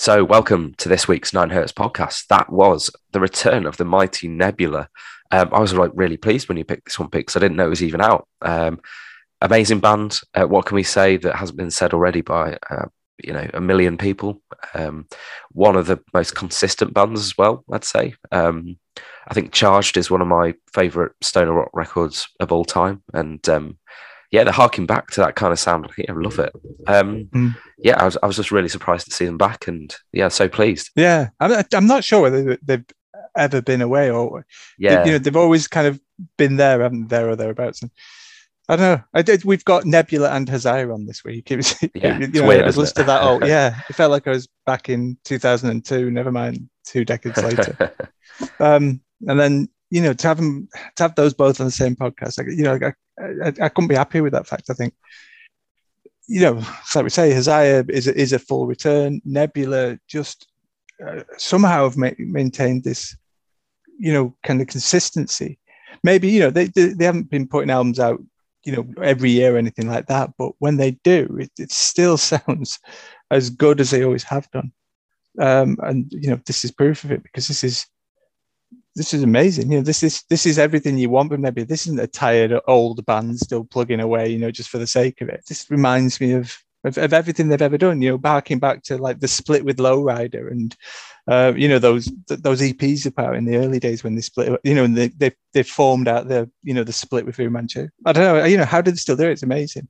So, welcome to this week's Nine Hertz podcast. That was the return of the mighty Nebula. I was really pleased when you picked this one, because I didn't know it was even out. Amazing band. What can we say that hasn't been said already by a million people? One of the most consistent bands as well, I'd say. I think Charged is one of my favourite stoner rock records of all time, and they're harking back to that kind of sound. I love it. I was just really surprised to see them back, and so pleased. Yeah, I'm not sure whether they've ever been away or they've always kind of been there, haven't there, or thereabouts. And I don't know. We've got Nebula and Hosea on this week. It was it's weird. I was listening to that. Oh yeah, it felt like I was back in 2002. Never mind, 2 decades later. And then to have those both on the same podcast, I couldn't be happier with that fact. I think, like we say, Hosea is a full return. Nebula just somehow have maintained this, kind of consistency. Maybe they haven't been putting albums out, every year or anything like that, but when they do, it still sounds as good as they always have done. And this is proof of it, because this is amazing. This is everything you want from Nebula. This isn't a tired old band still plugging away, just for the sake of it. This reminds me of everything they've ever done. Harking back to like the split with Lowrider and those EPs about in the early days when they split. And they formed out the the split with Fu Manchu. I don't know. How did they still do it? It's amazing.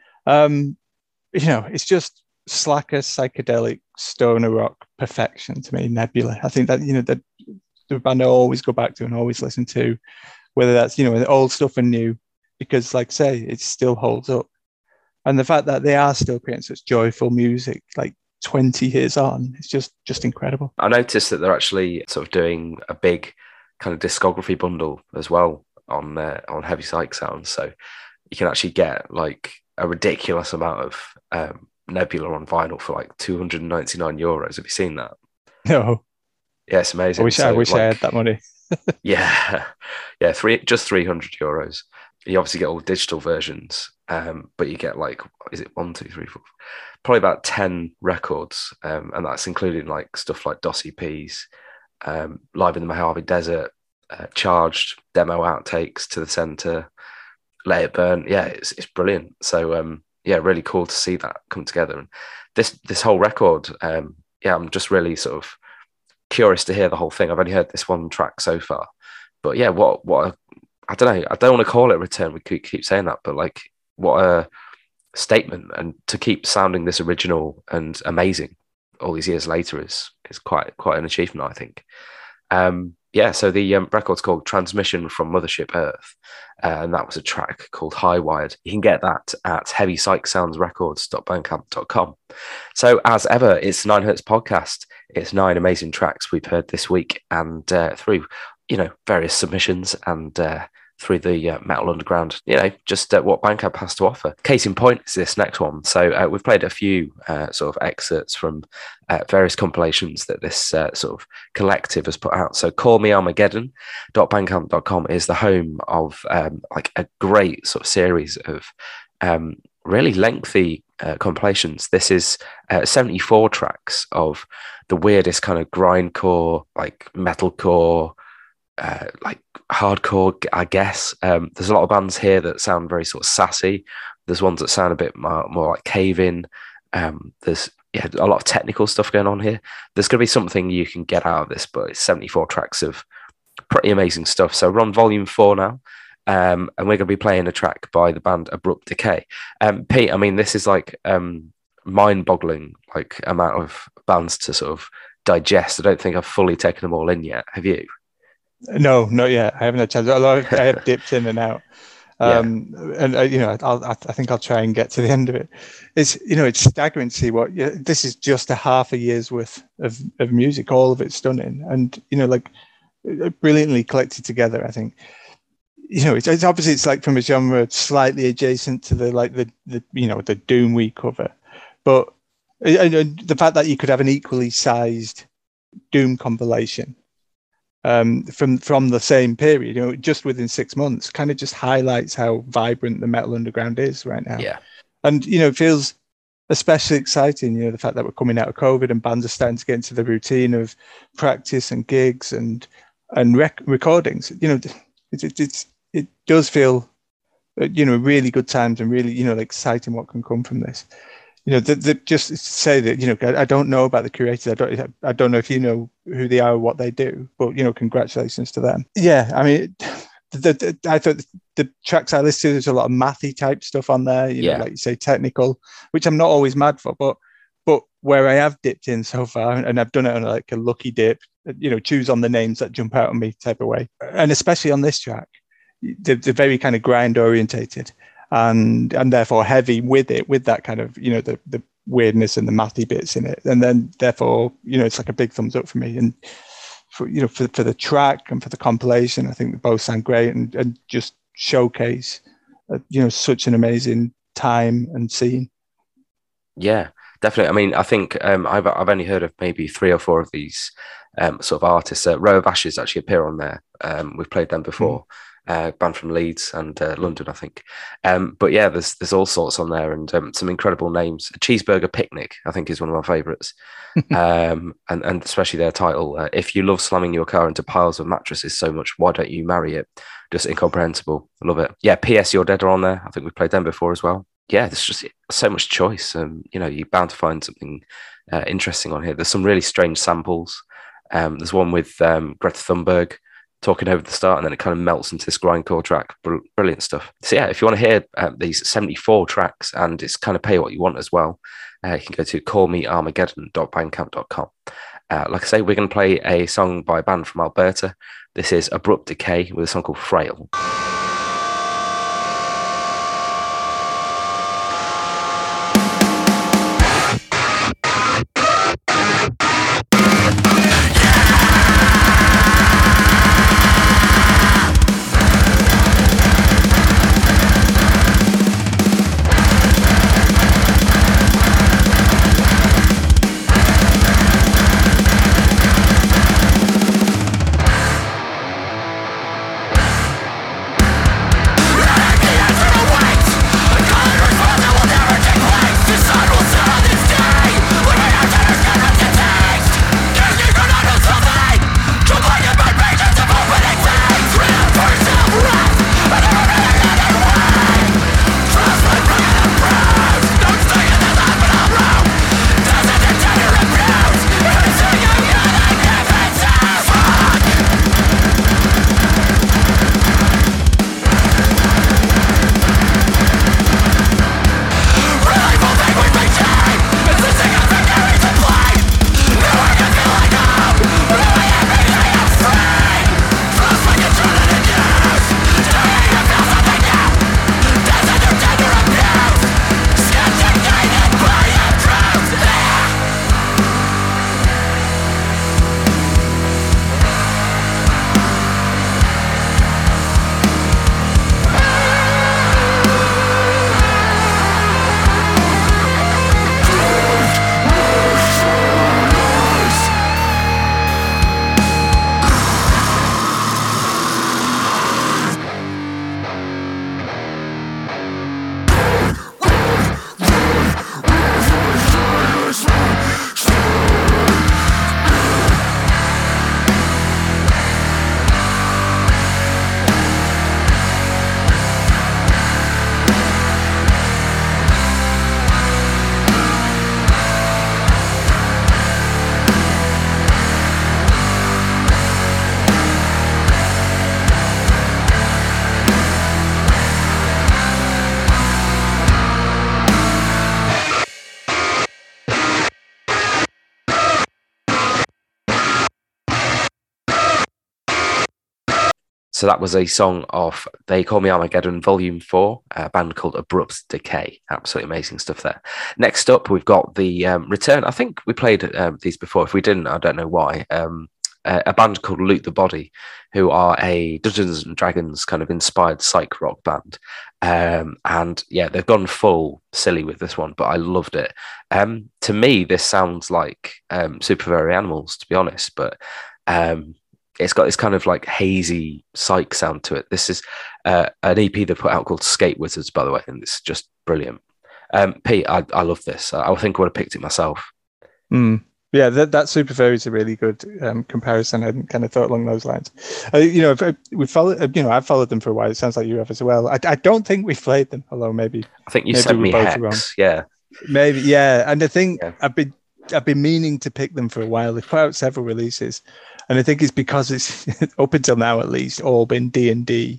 It's just slacker psychedelic stoner rock perfection to me. Nebula. I think that that the band I always go back to and always listen to, whether that's old stuff and new, because like I say, it still holds up. And the fact that they are still creating such joyful music, like 20 years on, it's just incredible. I noticed that they're actually sort of doing a big kind of discography bundle as well on Heavy Psych Sounds, so you can actually get like a ridiculous amount of Nebula on vinyl for like €299. Have you seen that? No. Yeah, it's amazing. I wish I had that money. Just €300. You obviously get all digital versions, but you get like, is it 1, 2, 3, 4, probably about 10 records, and that's including like stuff like Dossie P's, Live in the Mojave Desert, Charged, demo outtakes, To the Center, Let It Burn. Yeah, it's brilliant. So really cool to see that come together. And this whole record, I'm just really sort of curious to hear the whole thing. I've only heard this one track so far, but I don't know. I don't want to call it a return. We keep saying that, but like, what a statement! And to keep sounding this original and amazing all these years later is quite an achievement, I think. So the record's called Transmission from Mothership Earth, and that was a track called High Wired. You can get that at heavypsychsoundsrecords.bandcamp.com. So as ever, it's 9 Hertz podcast. It's 9 amazing tracks we've heard this week, and through various submissions and through the Metal Underground, just what Bandcamp has to offer. Case in point is this next one. So we've played a few sort of excerpts from various compilations that this sort of collective has put out. So Call Me Armageddon.bandcamp.com is the home of like a great sort of series of really lengthy compilations. This is 74 tracks of the weirdest kind of grindcore, like metalcore, like hardcore, I guess. There's a lot of bands here that sound very sort of sassy. There's ones that sound a bit more like Cave In. There's a lot of technical stuff going on here. There's going to be something you can get out of this, but it's 74 tracks of pretty amazing stuff. So we're on volume 4 now, and we're going to be playing a track by the band Abrupt Decay. Pete, I mean, this is like mind-boggling, like amount of bands to sort of digest. I don't think I've fully taken them all in yet. Have you? No, not yet. I haven't had a chance. Although I have dipped in and out. And I think I'll try and get to the end of it. It's staggering to see what this is. Just a half a year's worth of music, all of it stunning, and like brilliantly collected together. I think it's obviously it's like from a genre slightly adjacent to the Doom we cover, but the fact that you could have an equally sized Doom compilation from the same period, just within 6 months, kind of just highlights how vibrant the Metal Underground is right now. Yeah. And, it feels especially exciting, the fact that we're coming out of COVID and bands are starting to get into the routine of practice and gigs and recordings. It does feel, really good times and really, exciting what can come from this. Just to say that, I don't know about the curators. I don't know if you know who they are or what they do, but congratulations to them. Yeah, I mean, I thought the tracks I listed, there's a lot of mathy type stuff on there. Like you say, technical, which I'm not always mad for, but where I have dipped in so far, and I've done it on like a lucky dip, choose on the names that jump out on me type of way, and especially on this track, they're very kind of grind orientated. And therefore heavy with that kind of the weirdness and the mathy bits in it, and then therefore it's like a big thumbs up for me. And for the track and for the compilation, I think they both sound great and just showcase such an amazing time and scene. Yeah, definitely. I mean, I think I've only heard of maybe 3 or 4 of these sort of artists. Row of Ashes actually appear on there. We've played them before. Band from Leeds and London, I think. But yeah, there's all sorts on there and some incredible names. Cheeseburger Picnic, I think, is one of my favourites. And especially their title, If You Love Slamming Your Car into Piles of Mattresses So Much, Why Don't You Marry It? Just incomprehensible. I love it. Yeah, P.S. You're Dead are on there. I think we've played them before as well. Yeah, there's just so much choice. You're bound to find something interesting on here. There's some really strange samples. There's one with Greta Thunberg talking over the start, and then it kind of melts into this grindcore track. Brilliant stuff. So yeah, if you want to hear these 74 tracks and it's kind of pay what you want as well, you can go to callmearmageddon.bandcamp.com. Like I say, we're going to play a song by a band from Alberta. This is Abrupt Decay with a song called Frail. So that was a song of They Call Me Armageddon Volume 4, a band called Abrupt Decay. Absolutely amazing stuff there. Next up, we've got the return. I think we played these before. If we didn't, I don't know why. A band called Loot the Body, who are a Dungeons and Dragons kind of inspired psych rock band. And yeah, they've gone full silly with this one, but I loved it. To me, this sounds like Super Furry Animals, to be honest, but it's got this kind of like hazy psych sound to it. This is an EP they put out called Skate Wizards, by the way, and it's just brilliant. Pete, I love this. I think I would have picked it myself. Yeah, that Super Furry is a really good comparison. I hadn't kind of thought along those lines. We followed, I've followed them for a while. It sounds like you have as well. I don't think we've played them, although maybe. I think you sent me Hex. Yeah, maybe. Yeah, and I think I've been meaning to pick them for a while. They've put out several releases, and I think it's because it's up until now at least all been D&D.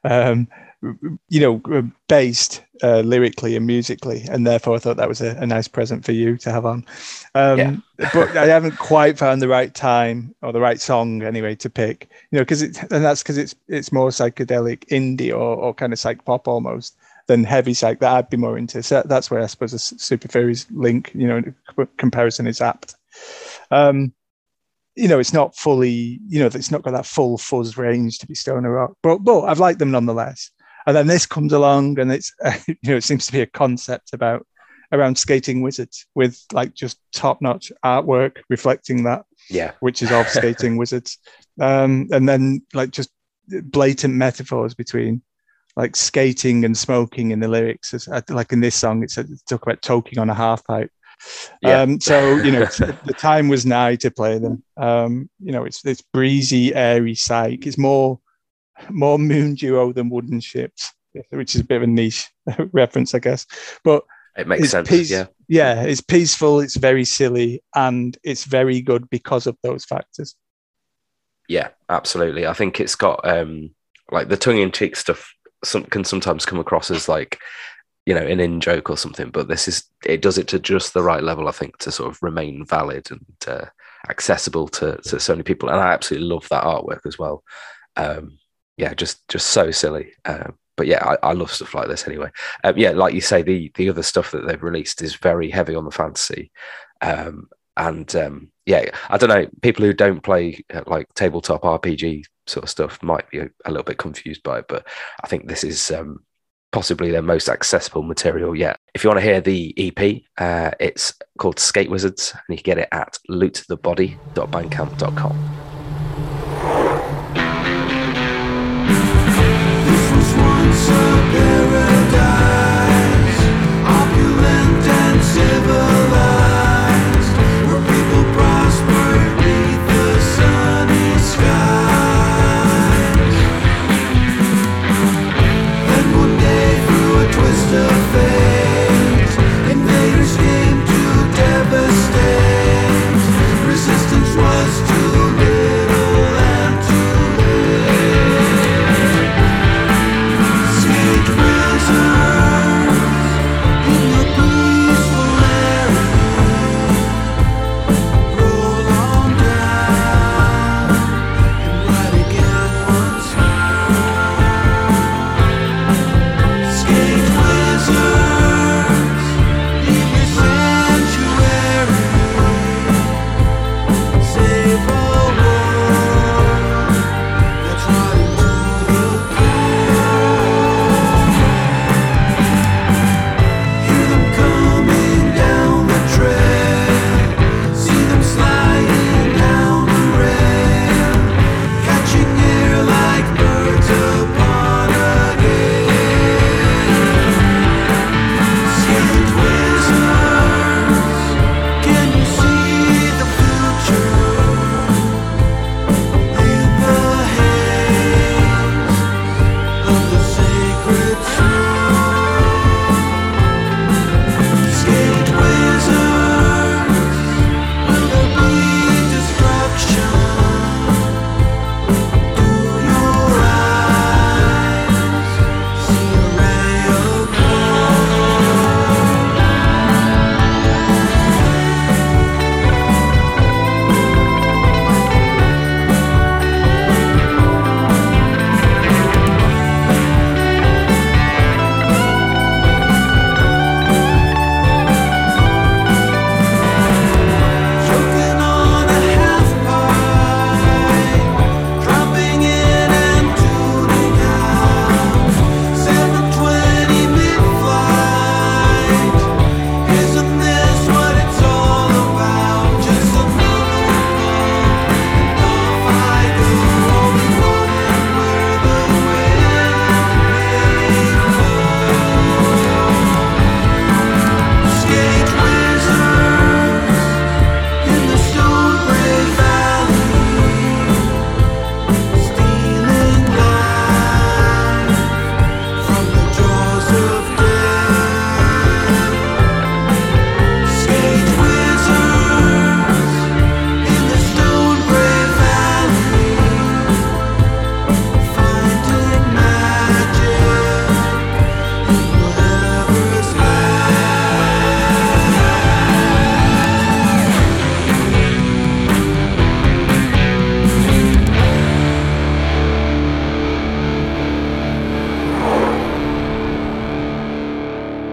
Based lyrically and musically, and therefore I thought that was a nice present for you to have on. But I haven't quite found the right time or the right song anyway to pick. Because it's more psychedelic indie or kind of psych pop almost than heavy psych that I'd be more into. So that's where I suppose the Super Furries link, comparison is apt. It's not fully, it's not got that full fuzz range to be stoner rock, but I've liked them nonetheless. And then this comes along, and it's it seems to be a concept around skating wizards with like just top-notch artwork reflecting that, which is of skating wizards, and then like just blatant metaphors between like skating and smoking in the lyrics. Like in this song, it's talk about toking on a half pipe. So the time was nigh to play them. It's breezy, airy psych. It's more Moon Duo than Wooden Ships, which is a bit of a niche reference, I guess. But it makes sense. It's peaceful. It's very silly, and it's very good because of those factors. Yeah, absolutely. I think it's got like the tongue-in-cheek stuff. Can sometimes come across as like, an in-joke or something, but it does it to just the right level, I think, to sort of remain valid and accessible to so many people. And I absolutely love that artwork as well. Just so silly. But yeah, I love stuff like this anyway. Like you say, the other stuff that they've released is very heavy on the fantasy. I don't know, people who don't play like tabletop RPG sort of stuff might be a little bit confused by it, but I think this is possibly their most accessible material yet. If you want to hear the EP, it's called Skate Wizards, and you can get it at lootthebody.bandcamp.com. Resistance was too late.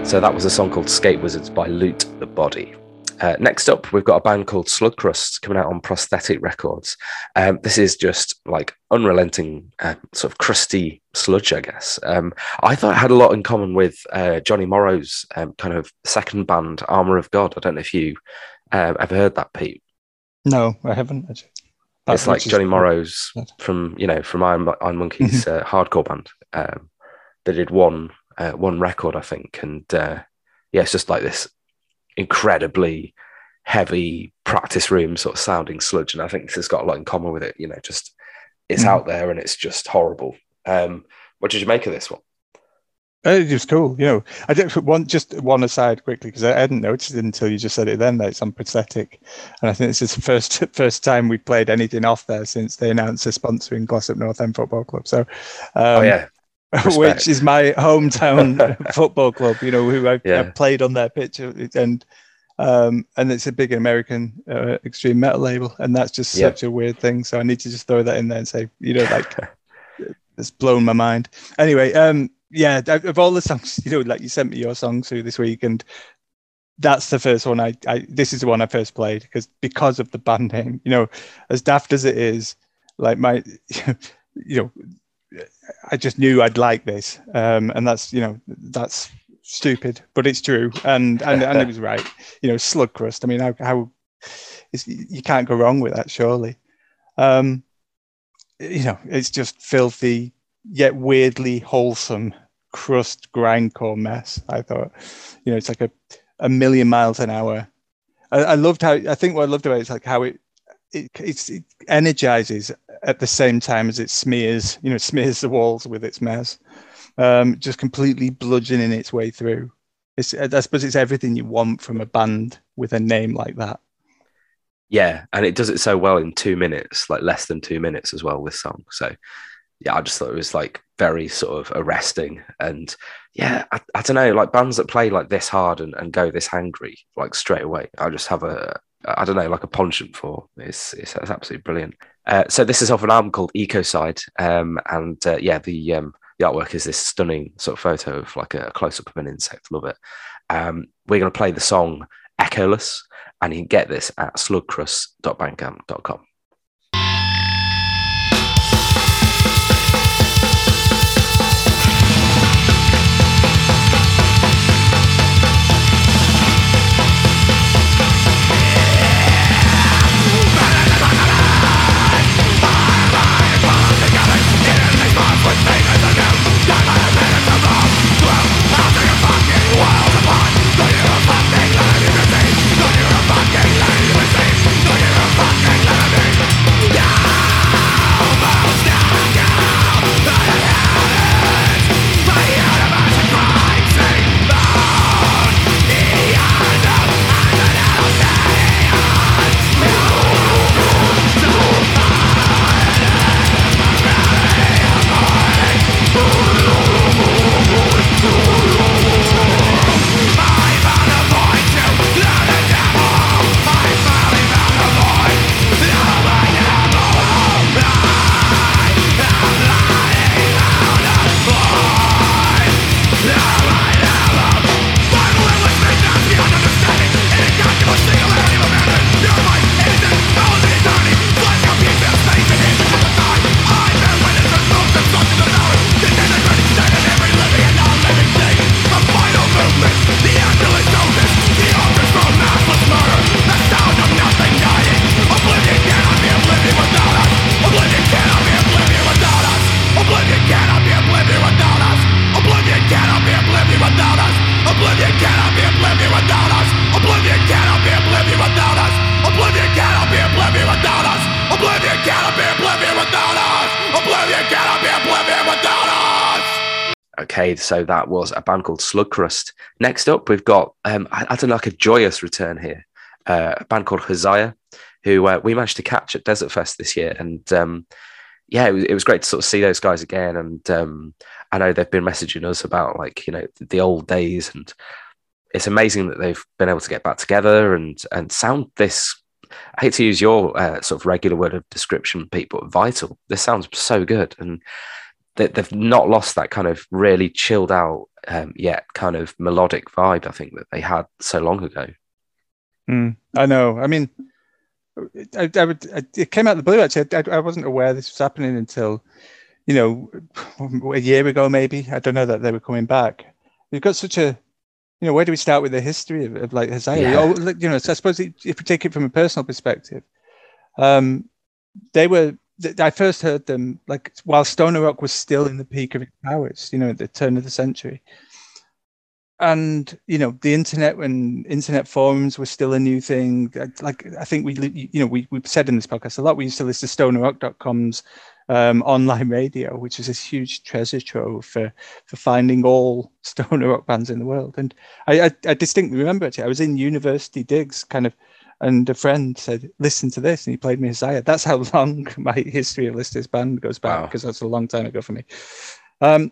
So that was a song called Skate Wizards by Loot the Body. Next up, we've got a band called Slugcrust coming out on Prosthetic Records. This is just like unrelenting, sort of crusty sludge, I guess. I thought it had a lot in common with Johnny Morrow's kind of second band, Armour of God. I don't know if you ever heard that, Pete. No, I haven't. Actually. It's like Johnny Morrow's from Iron Monkey's hardcore band. They did one record, I think, and it's just like this incredibly heavy practice room sort of sounding sludge, and I think this has got a lot in common with it. Just it's out there and it's just horrible. What did you make of this one? It was cool. I did one aside quickly because I hadn't noticed it until you just said it then that it's on Prosthetic, and I think this is the first time we played anything off there since they announced they're sponsoring Glossop North End Football Club. So which is my hometown football club, who I've played on their pitch, and it's a big American extreme metal label, and that's just such a weird thing. So I need to just throw that in there and say, it's blown my mind. Anyway, of all the songs, like you sent me your songs through this week, and that's the first one this is the one I first played because of the band name, as daft as it is, like I just knew I'd like this, and that's stupid, but it's true, and it was right. Slugcrust. I mean, how you can't go wrong with that, surely. It's just filthy yet weirdly wholesome crust grindcore mess. I thought, it's like a million miles an hour. I loved what I loved about it is like how it energizes at the same time as it smears the walls with its mess, just completely bludgeoning its way through. I suppose it's everything you want from a band with a name like that. Yeah, and it does it so well in 2 minutes, like less than 2 minutes as well, this song. So yeah, I just thought it was like very sort of arresting. And yeah, I don't know, like bands that play like this hard and go this angry, like straight away, I just have I don't know, like a penchant for. It's absolutely brilliant. So this is off an album called Ecocide, the artwork is this stunning sort of photo of like a close-up of an insect. Love it. We're going to play the song Echoless, and you can get this at slugcrust.bandcamp.com. Okay, so that was a band called Slugcrust. Next up, we've got, I don't know, like a joyous return here, a band called Hosea, who we managed to catch at Desert Fest this year. And it was great to sort of see those guys again. And I know they've been messaging us about like, the old days, and it's amazing that they've been able to get back together and sound this, I hate to use your sort of regular word of description, Pete, but vital. This sounds so good. And they've not lost that kind of really chilled out yet kind of melodic vibe, I think, that they had so long ago. I know. I mean, it came out of the blue, actually. I wasn't aware this was happening until, a year ago, maybe. I don't know that they were coming back. You've got such a, where do we start with the history of like Hosea? Yeah. So I suppose if we take it from a personal perspective, I first heard them like while Stoner Rock was still in the peak of its powers, at the turn of the century. And the internet, when internet forums were still a new thing. Like I think we've said in this podcast a lot, we used to listen to stonerrock.com's online radio, which is this huge treasure trove for finding all stoner rock bands in the world. And I distinctly remember it. I was in university digs and a friend said, listen to this, and he played me Hosea. That's how long my history of listening to this band goes back, because that's a long time ago for me. And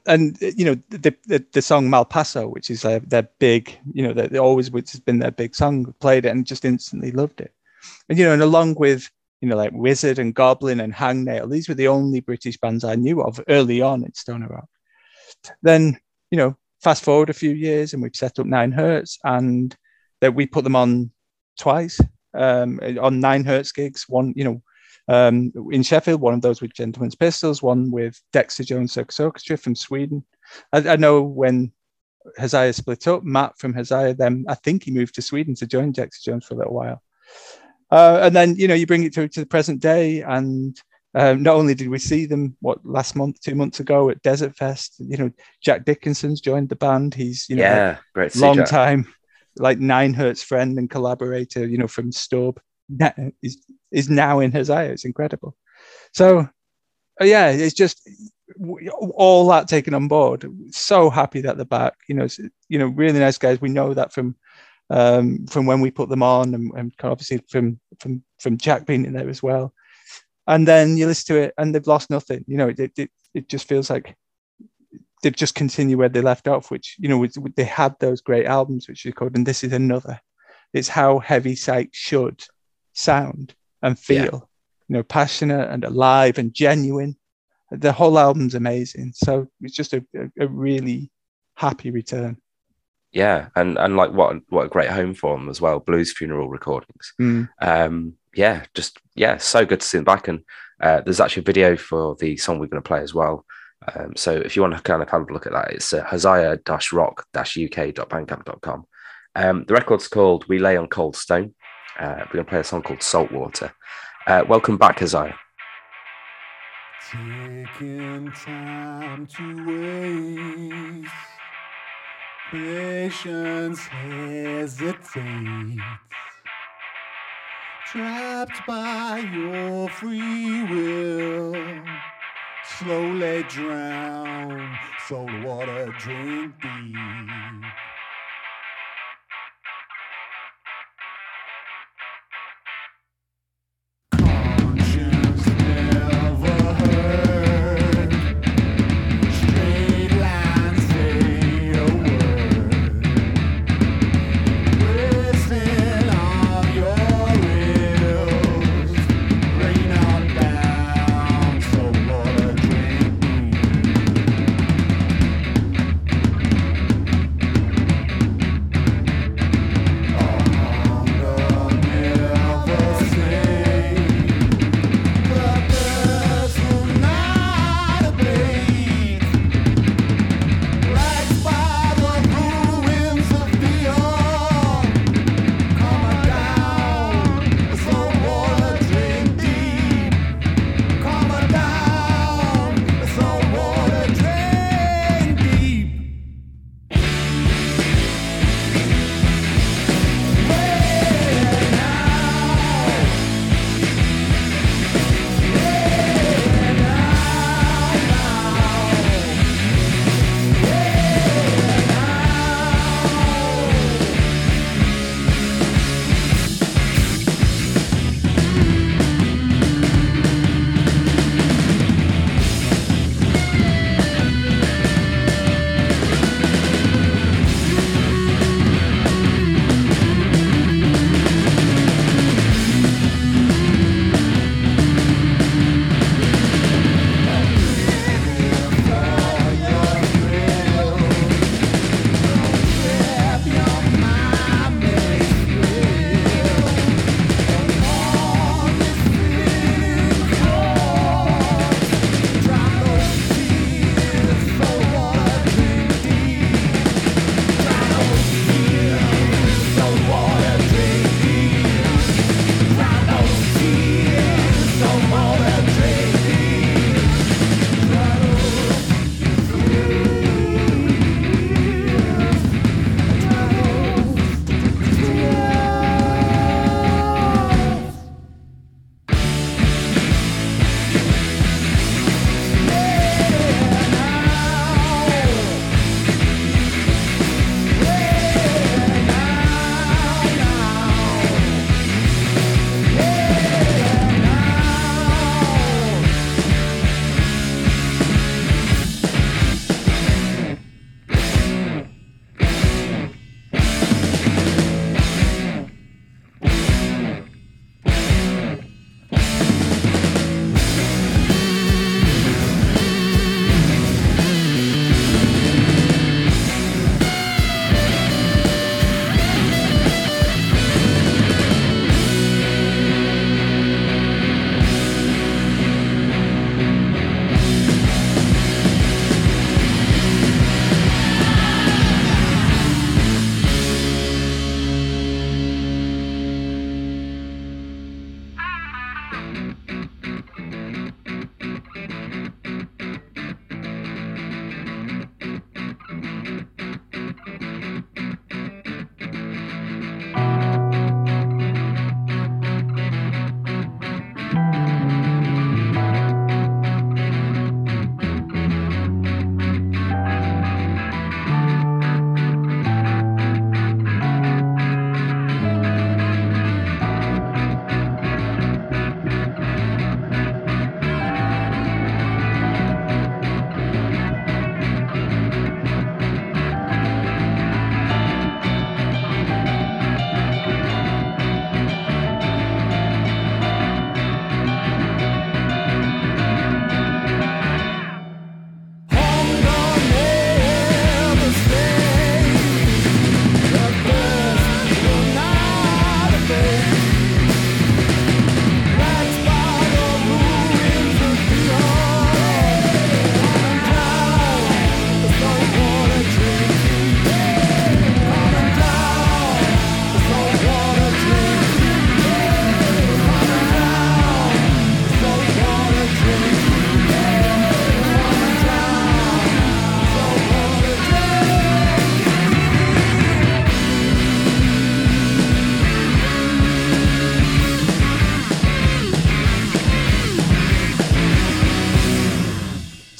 the song Malpaso, which is their big, they always, which has been their big song, played it and just instantly loved it. And and along with like Wizard and Goblin and Hangnail, these were the only British bands I knew of early on in stoner rock. Then fast forward a few years, and we've set up 9 Hertz, and that we put them on twice on 9 Hertz gigs. One, in Sheffield, one of those with Gentleman's Pistols, one with Dexter Jones Circus Orchestra from Sweden. I know when Hosea split up, Matt from Hosea, then I think he moved to Sweden to join Dexter Jones for a little while. And then, you bring it to the present day, and not only did we see them, 2 months ago at Desert Fest, Jack Dickinson's joined the band. He's, great to see long Jack. time, like 9 Hertz friend and collaborator, from Stub, is now in Hosea. It's incredible. So, it's just all that taken on board. So happy that they're back. Really nice guys. We know that from when we put them on, and obviously from Jack being in there as well. And then you listen to it, and they've lost nothing. It just feels like they've just continued where they left off, which they had those great albums, which you called, and this is another. It's how Heavy Psych should sound and feel, passionate and alive and genuine. The whole album's amazing. So it's just a really happy return. Yeah, and like what a great home for them as well. Blues Funeral Recordings. So good to see them back. And there's actually a video for the song we're going to play as well. So if you want to kind of have a look at that, it's hosea-rock-uk.bandcamp.com. The record's called We Lay on Cold Stone. We're going to play a song called Saltwater. Welcome back, Hosea. Taking time to waste, patience hesitates, trapped by your free will, slowly drown, salt water drink deep.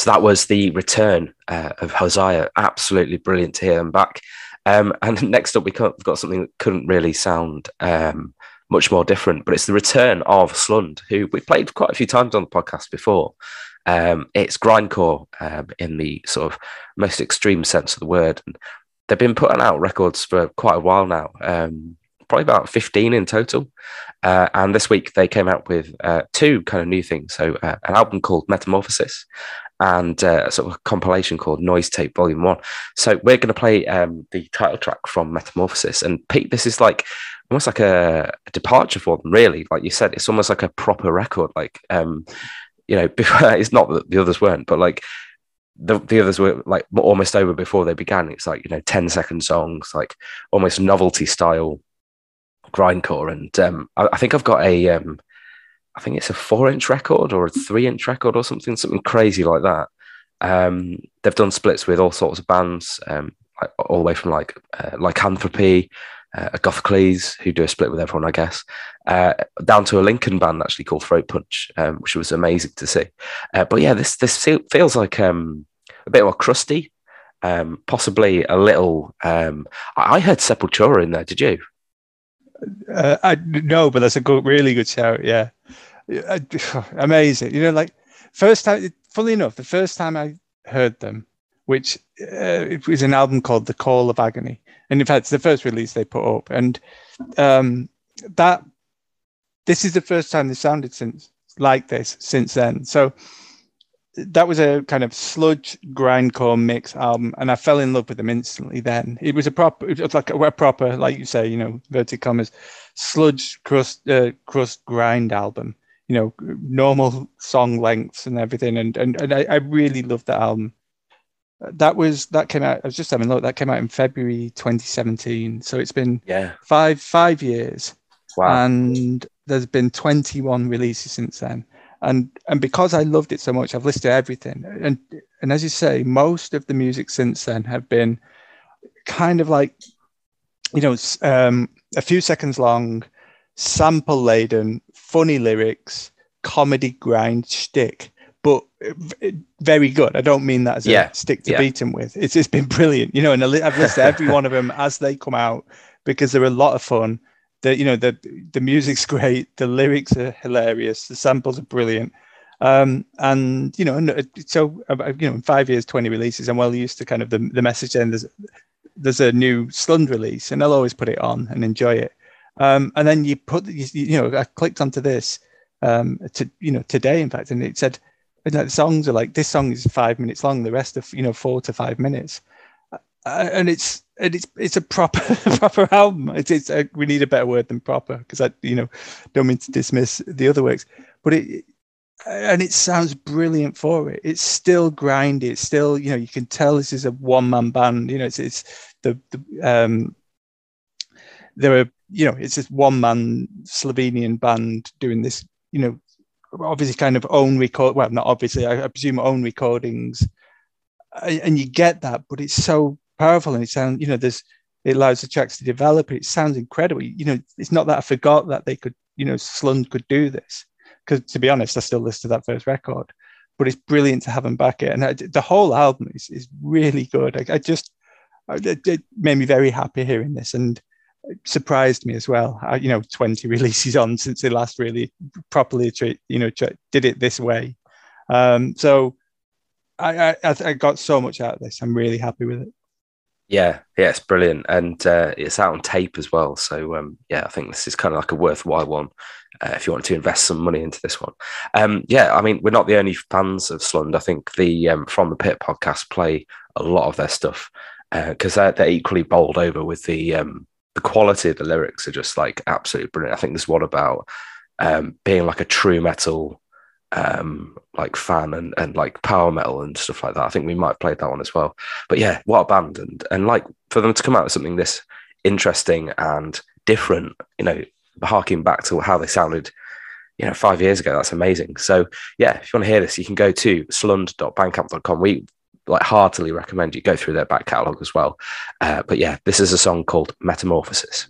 So that was the return of Hosea. Absolutely brilliant to hear them back. And next up, we've got something that couldn't really sound much more different, but it's the return of Slund, who we played quite a few times on the podcast before. It's grindcore in the sort of most extreme sense of the word. And they've been putting out records for quite a while now, probably about 15 in total. And this week they came out with two kind of new things. So an album called Metamorphosis and a sort of a compilation called Noise Tape Volume 1. So we're going to play the title track from Metamorphosis. And Pete, this is like almost like a departure for them, really. Like you said, it's almost like a proper record. Like, before, it's not that the others weren't, but like the others were like almost over before they began. It's like, 10-second songs, like almost novelty style grindcore. And I think I've got I think it's a 4-inch record or a 3-inch record or something crazy like that. They've done splits with all sorts of bands, all the way from like Lycanthropy, Gothocles, who do a split with everyone, I guess, down to a Lincoln band actually called Throat Punch, which was amazing to see. But yeah, this feels like a bit more crusty, possibly a little. I heard Sepultura in there. Did you? No, but that's a really good shout. Yeah, amazing. Like first time. Funnily enough, the first time I heard them, which it was an album called The Call of Agony, and in fact, it's the first release they put up, and this is the first time they sounded like this since then. So that was a kind of sludge grindcore mix album, and I fell in love with them instantly. Then it was like a proper, like you say, inverted commas, sludge crust grind album. Normal song lengths and everything, and I really loved that album. That came out. I was just having a look. That came out in February 2017. So it's been five years. Wow. And there's been 21 releases since then. And because I loved it so much, I've listed everything. And as you say, most of the music since then have been kind of like, a few seconds long, sample laden, funny lyrics, comedy grind shtick, but very good. I don't mean that as a stick to beat them with. It's been brilliant, and I've listed every one of them as they come out because they're a lot of fun. The music's great, the lyrics are hilarious, the samples are brilliant, so in 5 years, 20 releases, I'm well used to kind of the message. And there's a new Slund release, and I'll always put it on and enjoy it. And then I clicked onto this today, in fact, and it said the songs are like, this song is 5 minutes long, the rest are 4 to 5 minutes, and it's a proper album. We need a better word than proper, because I don't mean to dismiss the other works, but it sounds brilliant for it. It's still grindy. It's still you can tell this is a one-man band. It's this one-man Slovenian band doing this. Obviously kind of own record. Well, not obviously. I presume own recordings, and you get that, but it's so powerful, and it sounds. It allows the tracks to develop. It sounds incredible. It's not that I forgot that they could. Slund could do this. Because to be honest, I still listen to that first record, but it's brilliant to have them back here. And the whole album is really good. It made me very happy hearing this, and it surprised me as well. 20 releases on since they last really properly, did it this way. So I got so much out of this. I'm really happy with it. Yeah, it's brilliant, and it's out on tape as well. So I think this is kind of like a worthwhile one if you want to invest some money into this one. I mean, we're not the only fans of Slund. I think the From the Pit podcast play a lot of their stuff because they're equally bowled over with the quality of the lyrics are just like absolutely brilliant. I think there's one about being like a true metal like fan and like power metal and stuff like that. I think we might have played that one as well. But yeah, what a band, and like for them to come out with something this interesting and different, harking back to how they sounded 5 years ago, that's amazing. So yeah, if you want to hear this, you can go to slund.bandcamp.com. We heartily recommend you go through their back catalogue as well. But yeah, this is a song called Metamorphosis.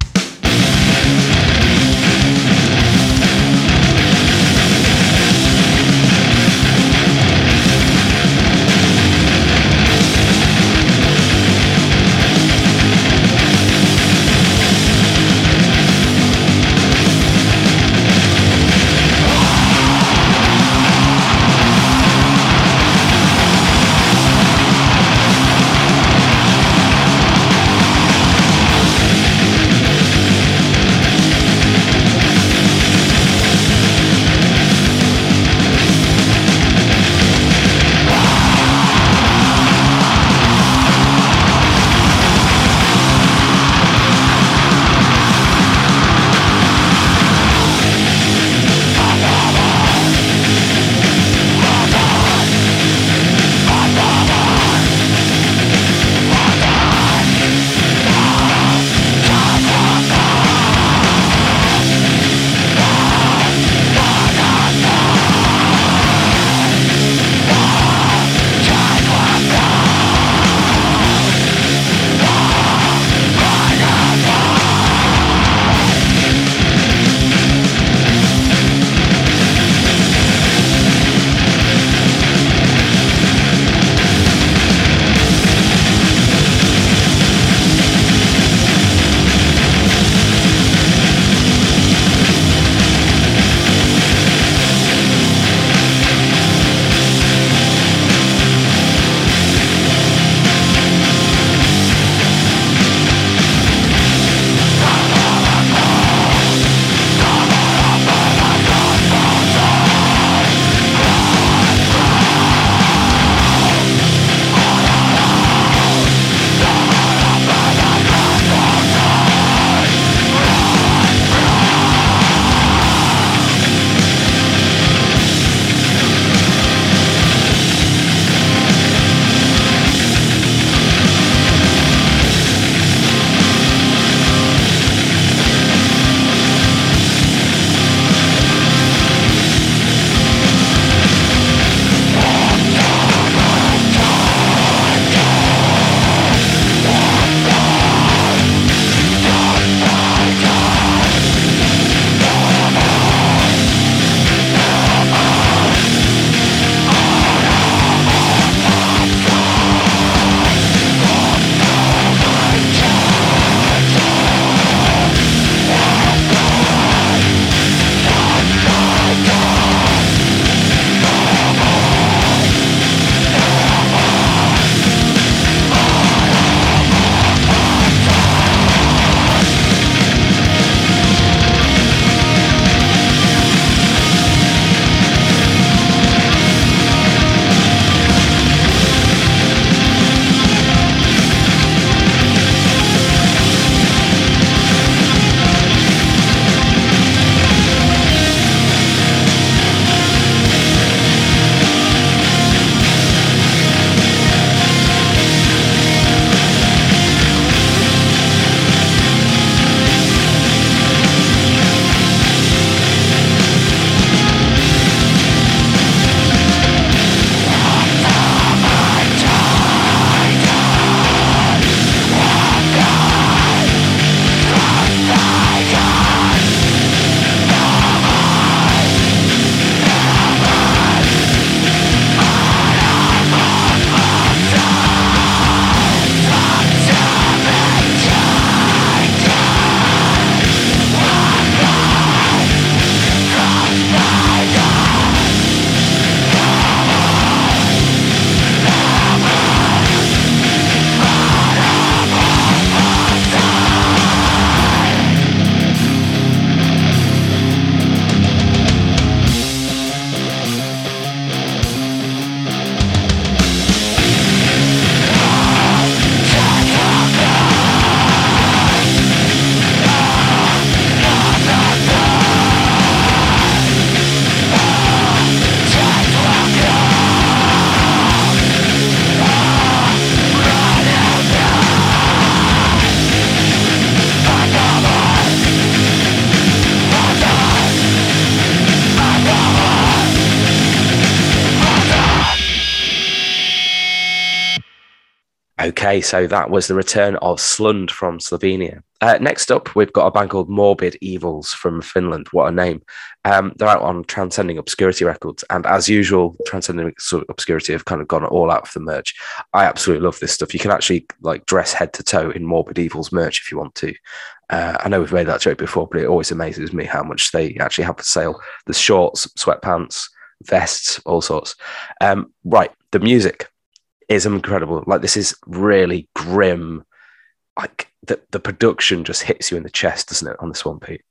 Okay, so that was the return of Slund from Slovenia. Next up, we've got a band called Morbid Evils from Finland. What a name. They're out on Transcending Obscurity Records. And as usual, Transcending Obscurity have kind of gone all out for the merch. I absolutely love this stuff. You can actually like dress head to toe in Morbid Evils merch if you want to. I know we've made that joke before, but it always amazes me how much they actually have for sale. There's shorts, sweatpants, vests, all sorts. Right, the music is incredible. Like, this is really grim. Like the production just hits you in the chest, doesn't it, on this one, Pete?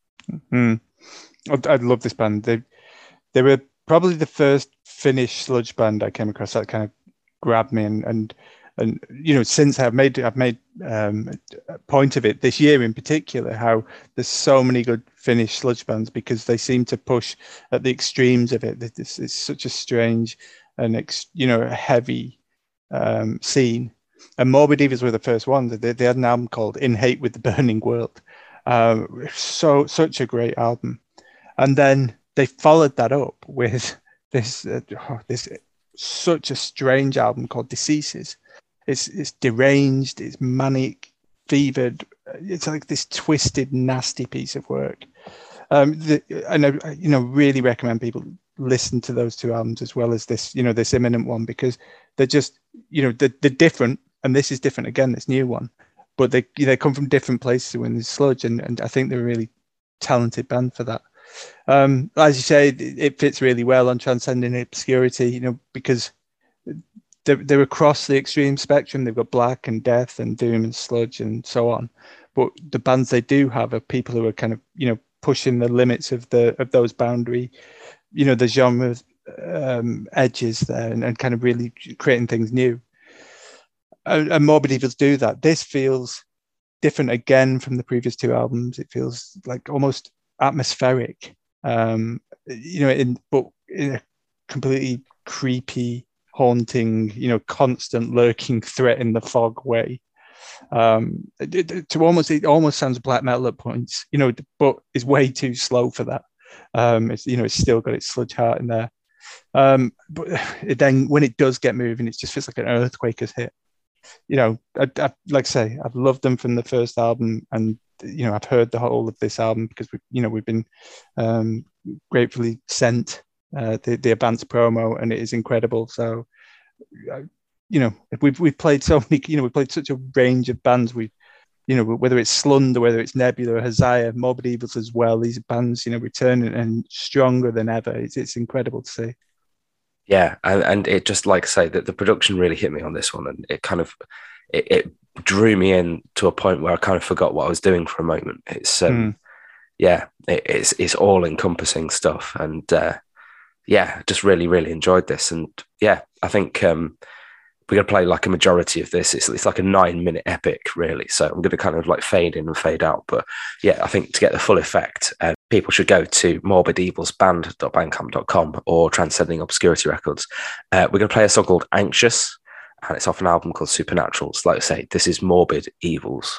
I love this band. They were probably the first Finnish sludge band I came across that kind of grabbed me, and you know, since I've made a point of it this year in particular, how there's so many good Finnish sludge bands because they seem to push at the extremes of it. It's such a strange and heavy scene. And Morbid Evils were the first ones. They had an album called In Hate with the Burning World. Such a great album. And then they followed that up with this such a strange album called Diseases. It's deranged, it's manic, fevered. It's like this twisted, nasty piece of work. And I really recommend people listen to those two albums as well as this imminent one, because they're just, they're different, and this is different again, this new one, but they come from different places in the sludge, and I think they're a really talented band for that. As you say, it fits really well on Transcending Obscurity, because they're across the extreme spectrum. They've got black and death and doom and sludge and so on, but the bands they do have are people who are kind of pushing the limits of those boundary, the genre edges there, and kind of really creating things new. And Morbid Evils do that. This feels different again from the previous two albums. It feels like almost atmospheric, but in a completely creepy, haunting, constant lurking threat in the fog way. It almost sounds black metal at points, but it's way too slow for that. It's still got its sludge heart in there. But then when it does get moving, it just feels like an earthquake has hit. Like I say, I've loved them from the first album, and I've heard the whole of this album because we've been gratefully sent the advance promo, and it is incredible. So we've played so many, we've played such a range of bands. Whether it's Slund or whether it's Nebula or Hazaya, Morbid Evils as well. These bands, returning and stronger than ever. It's incredible to see. Yeah, and it just, like I say, that the production really hit me on this one, and it kind of it drew me in to a point where I kind of forgot what I was doing for a moment. It's it's all encompassing stuff, and just really, really enjoyed this. And yeah, I think we're gonna play like a majority of this. It's like a 9-minute epic, really. So I'm gonna kind of like fade in and fade out. But yeah, I think to get the full effect, people should go to morbidevilsband.bandcamp.com or Transcending Obscurity Records. We're gonna play a song called Anxious, and it's off an album called Supernaturals. Like I say, this is Morbid Evils.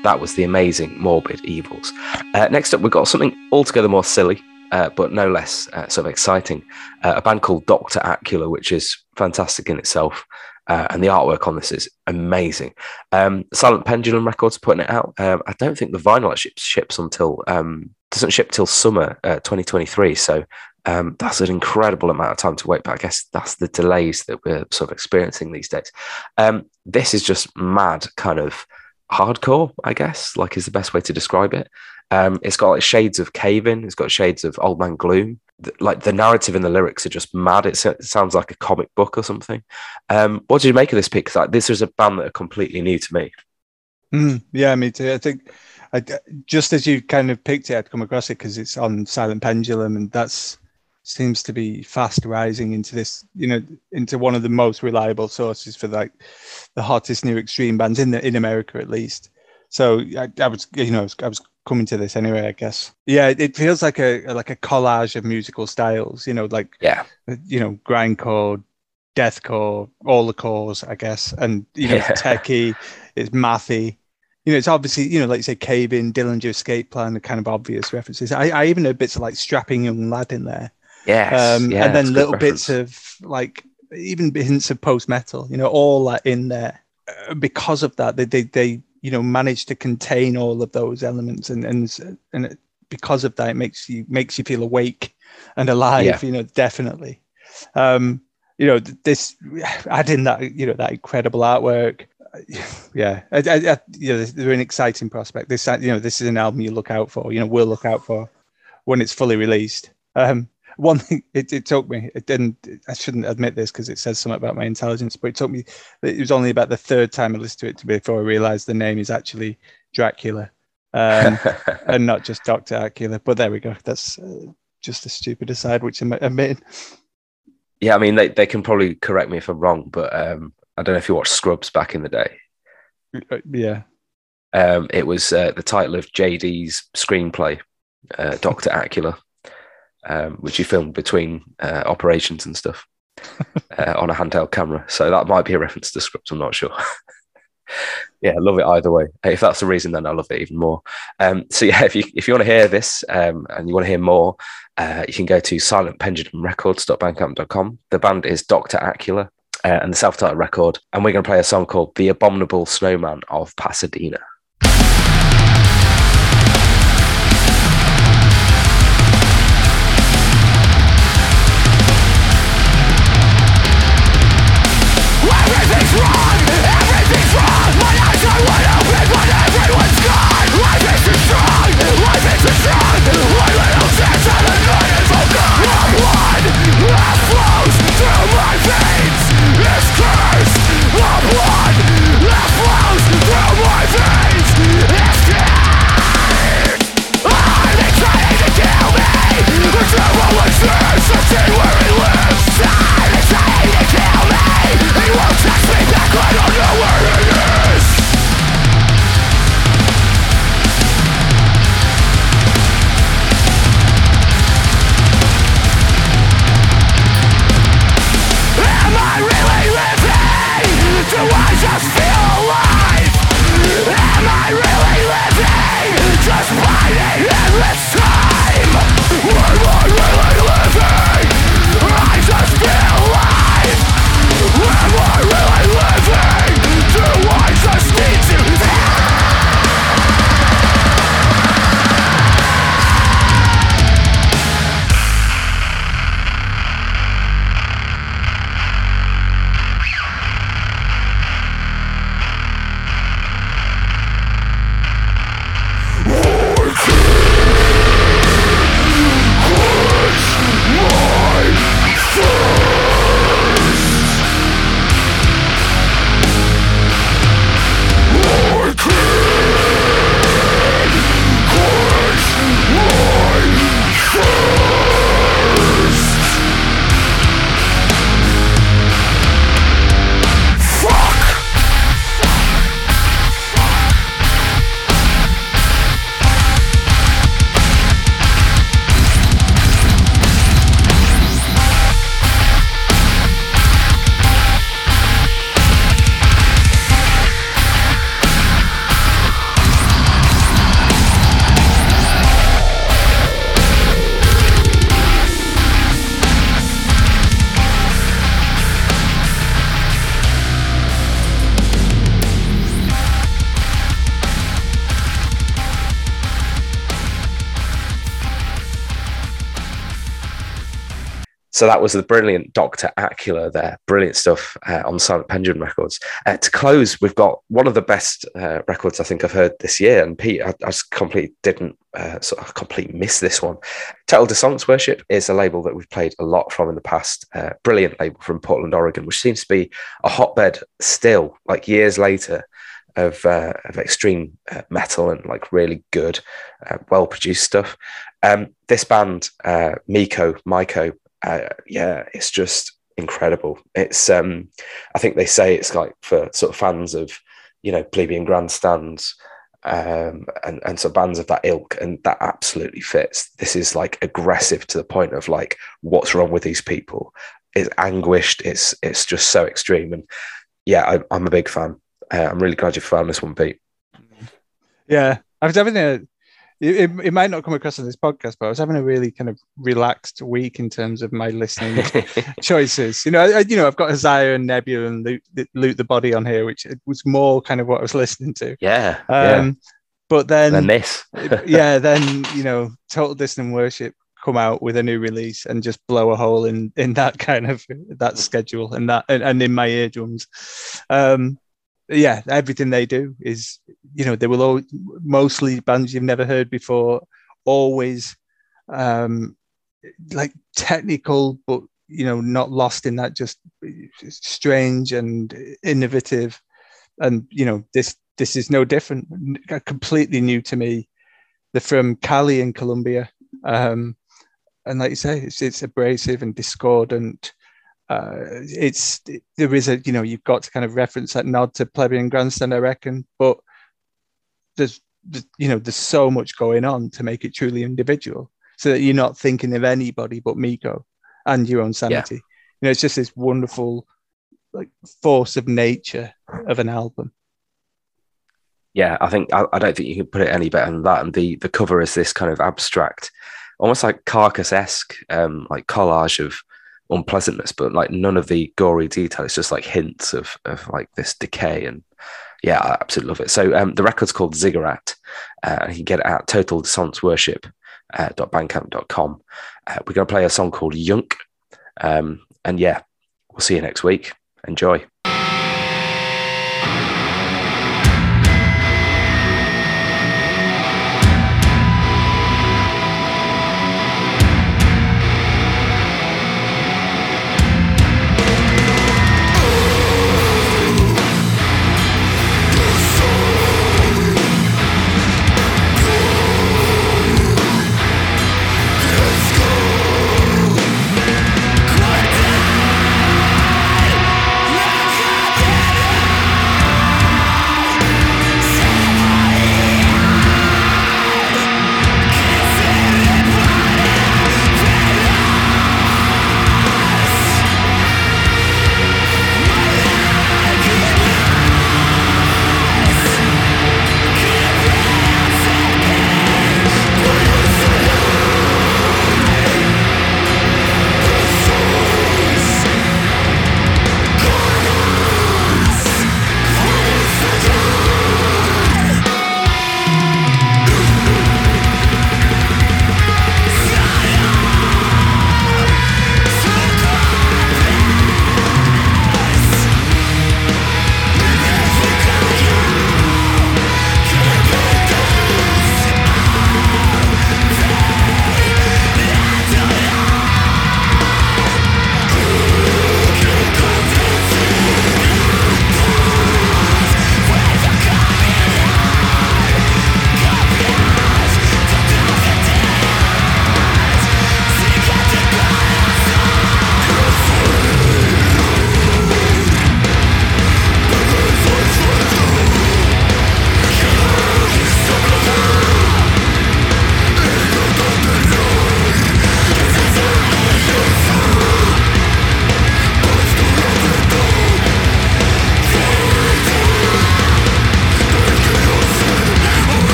That was the amazing Morbid Evils. Next up, we've got something altogether more silly, but no less sort of exciting. A band called Dr. Acula, which is fantastic in itself. And the artwork on this is amazing. Silent Pendulum Records putting it out. I don't think the vinyl ships until doesn't ship till summer 2023. So that's an incredible amount of time to wait. But I guess that's the delays that we're sort of experiencing these days. This is just mad kind of hardcore, I guess, like is the best way to describe it. It's got like shades of Cave-In. It's got shades of Old Man Gloom. Like the narrative and the lyrics are just mad. It sounds like a comic book or something. What did you make of this pick? 'Cause like, this is a band that are completely new to me. Yeah, me too. I think just as you kind of picked it, I'd come across it because it's on Silent Pendulum, and that's seems to be fast rising into this, into one of the most reliable sources for like the hottest new extreme bands in America, at least. So I was coming to this anyway, I guess. Yeah, it feels like a collage of musical styles, grindcore, deathcore, all the cores, I guess. And, it's techie, it's mathy. It's obviously, like you say, Cave-In, Dillinger Escape Plan, the kind of obvious references. I even heard bits of like Strapping Young Lad in there. Yes. And then little bits of like, even hints of post-metal, all that in there. Because of that, they manage to contain all of those elements, and because of that, it makes you feel awake and alive. Definitely. This adding that that incredible artwork. They're an exciting prospect. This is an album you look out for. We'll look out for when it's fully released. One thing it took me, I shouldn't admit this because it says something about my intelligence, but it was only about the third time I listened to it before I realized the name is actually Dracula, and not just Dr. Acula. But there we go. That's just a stupid aside, which I'm admitting. Yeah, I mean, they can probably correct me if I'm wrong, but I don't know if you watched Scrubs back in the day. Yeah. It was the title of JD's screenplay, Dr. Acula. Which he filmed between operations and stuff on a handheld camera. So that might be a reference to Scrubs, I'm not sure. Yeah, I love it either way. If that's the reason, then I love it even more. So yeah, if you want to hear this and you want to hear more, you can go to silentpendulumrecords.bandcamp.com. The band is Dr. Acula and the self-titled record. And we're going to play a song called The Abominable Snowman of Pasadena. Everything's wrong, my eyes are wide open, but everyone's gone. Life is too strong, life is too strong. One little chance at a night is all gone. The blood that flows through my veins is cursed. The blood that flows through my veins So that was the brilliant Dr. Acula there. Brilliant stuff on Silent Pendulum Records. To close, we've got one of the best records I think I've heard this year. And Pete, I just completely didn't completely miss this one. Total Dissonance Worship is a label that we've played a lot from in the past. Brilliant label from Portland, Oregon, which seems to be a hotbed still, like years later, of extreme metal and like really good, well-produced stuff. This band, Myko, it's just incredible. It's I think they say it's like for sort of fans of, you know, Plebeian Grandstands and so bands of that ilk, and that absolutely fits. This is like aggressive to the point of like, what's wrong with these people? It's anguished. It's just so extreme, and yeah, I'm a big fan. I'm really glad you found this one, Pete. Yeah, I was having it might not come across on this podcast, but I was having a really kind of relaxed week in terms of my listening choices. You know, I've got Isaiah and Nebula and Loot the Body on here, which was more kind of what I was listening to. Yeah. But then this, then Total Dissonance Worship come out with a new release and just blow a hole in that kind of that schedule and in my eardrums. Everything they do is, they will all mostly bands you've never heard before, always like technical, but not lost in that, just strange and innovative. And this is no different, completely new to me. They're from Cali in Colombia, and like you say, it's abrasive and discordant. There is you've got to kind of reference that nod to Plebeian Grandstand, I reckon, but there's so much going on to make it truly individual, so that you're not thinking of anybody but Myko and your own sanity. Yeah. It's just this wonderful like force of nature of an album. Yeah, I don't think you can put it any better than that. And the cover is this kind of abstract, almost like Carcass-esque, like collage of unpleasantness, but like none of the gory detail. It's just like hints of like this decay, and yeah, I absolutely love it. So the record's called Ziggurat, and you can get it at totaldissonancworship.bandcamp.com. We're going to play a song called Yunk, and yeah, we'll see you next week. Enjoy.